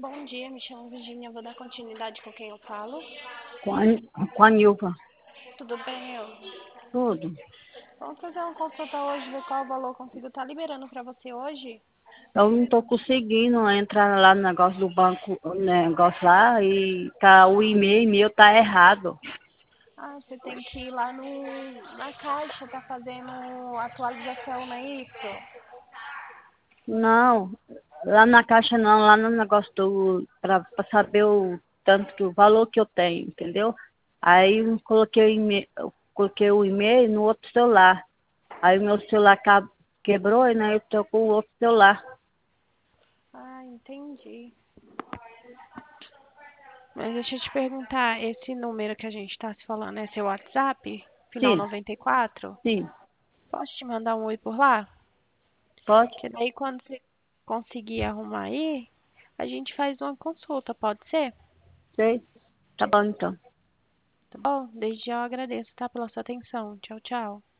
Bom dia, me chamo Virginia, vou dar continuidade com quem eu falo. Com a Nilva. Tudo bem, eu? Tudo. Vamos fazer uma consulta hoje, ver qual valor consigo estar liberando para você hoje? Eu não estou conseguindo entrar lá no negócio do banco, o negócio lá, e tá o e-mail meu tá errado. Ah, você tem que ir lá na caixa, tá fazendo atualização, não é isso? Não, lá na caixa não, lá no negócio para saber o tanto que o valor que eu tenho, entendeu? Aí eu coloquei o e-mail no outro celular. Aí o meu celular quebrou e né, eu estou com o outro celular. Ah, entendi. Mas deixa eu te perguntar, esse número que a gente está se falando é seu WhatsApp? Final Sim, 94? sim, Posso te mandar um oi por lá? pode Que daí quando você conseguir arrumar aí, a gente faz uma consulta, pode ser? ser. Tá bom então. Tá bom? Desde já eu agradeço, tá? Pela sua atenção. Tchau, tchau.